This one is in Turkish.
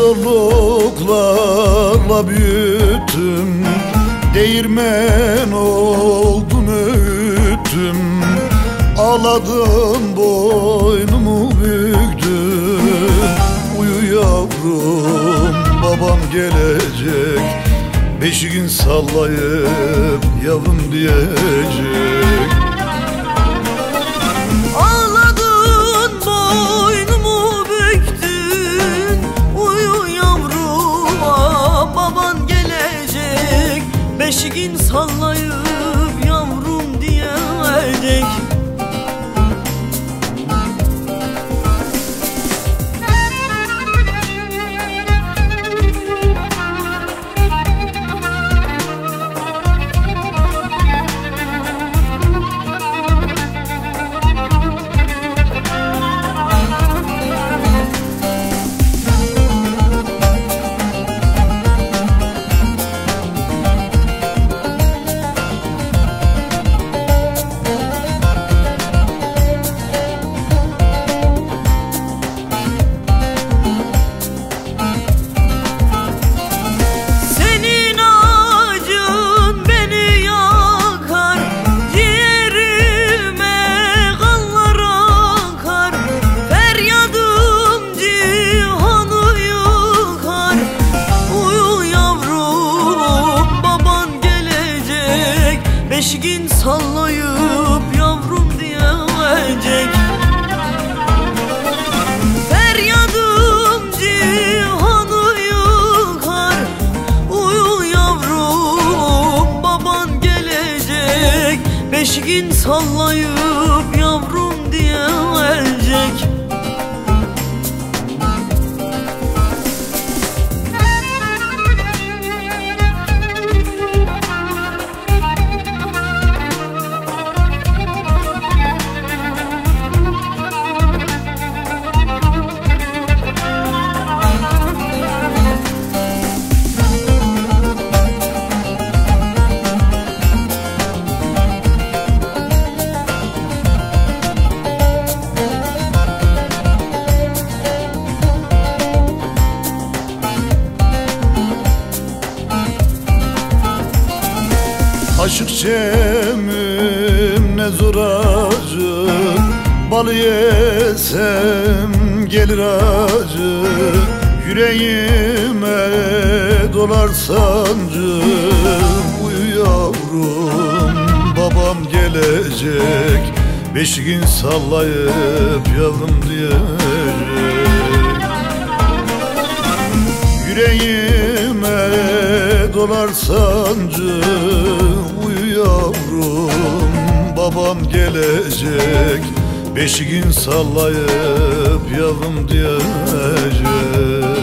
zorluklarla büyüttüm, değirmen oldum öğüttüm. Ağladım boynumu büktüm. Uyu yavrum babam gelecek, beşiğin sallayıp yavrum diyecek. Ağladın boynumu büktün, uyu yavrum baban gelecek, beşiğin sallayıp yavrum diyecek. Beşiğin sallayıp yavrum diyecek. Feryadım cihanı yıkar, uyu yavrum baban gelecek, beşiğin sallayıp yavrum diyecek. Aşık çemim ne zor acı, bal yesem gelir acı. Yüreğime dolar sancı. Uyu yavrum babam gelecek, beşiğin sallayıp yavrum diyecek. Yüreğime dolar sancı. Uyu yavrum babam gelecek, beşiğin sallayıp yavrum diyecek.